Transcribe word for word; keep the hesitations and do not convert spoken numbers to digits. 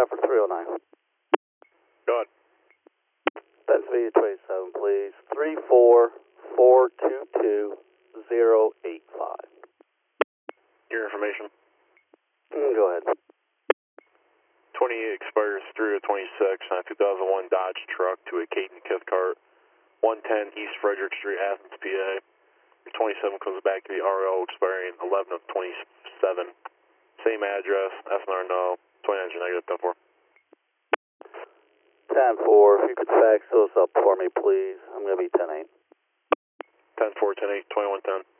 out for three oh nine. Go ahead. Pennsylvania twenty-seven, please. three four four two two zero eight five. Your information. Mm, go ahead. twenty-eight expires through to twenty-six on a two thousand one Dodge truck to a Caden Cathcart, one ten East Frederick Street, Athens, P A. Your twenty-seven comes back to the R O expiring eleven of twenty-seven. Same address, S N R no, twenty-nine negative, ten four. ten four, if you could fax those up for me, please. I'm going to be ten eight. ten four, ten eight, twenty-one ten.